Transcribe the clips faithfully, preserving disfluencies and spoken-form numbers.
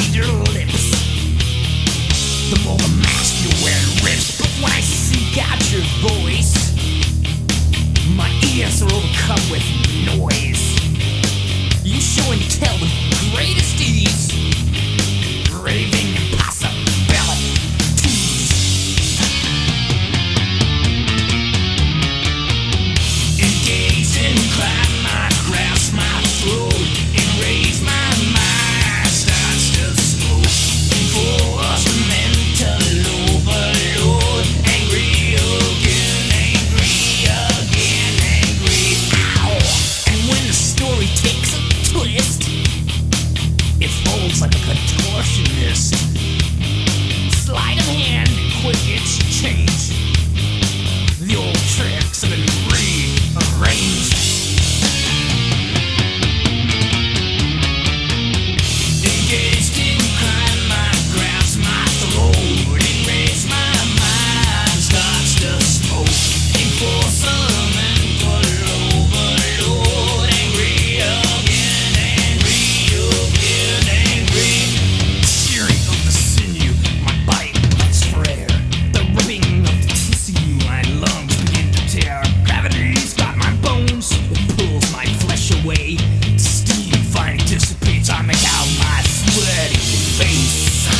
read your lips, the more the mask you wear rips. But when I seek out your voice, my ears are overcome with noise. You show and tell with greatest ease, raving impossibilities. Engage in crime, I grasp my throat, enrage my mind, starts to smoke. Enforce mental overload, angry again, angry again, angry. Ow! And when the story takes a twist, it folds like a contortionist. Sleight of hand, quick exchange. The old tricks have been rearranged. Engaged in crime, I grasp my throat, enrage my mind, starts to smoke. Enforce a mental overload, angry again, angry again, angry. Shearing of the sinew, my body lets for air. The ripping of the tissue, my lungs begin to tear. Gravity's got my bones, it pulls my flesh away. Steam finally dissipates, I make out my sweaty face.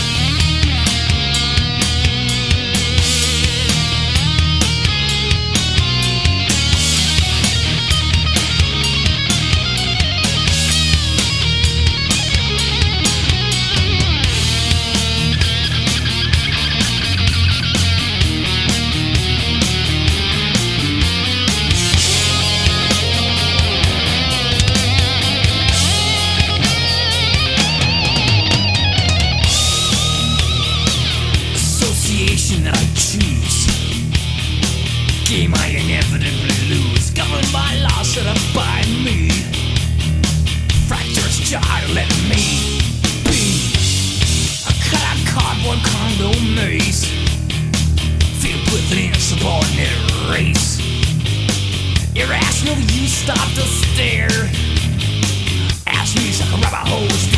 Association I choose, game I inevitably lose, governed by laws set up by me. Fractures jar, let me be a cut-out cardboard condo maze, filled with an insubordinate race. Irrational, you stop to stare. Ask me like a rubber hose.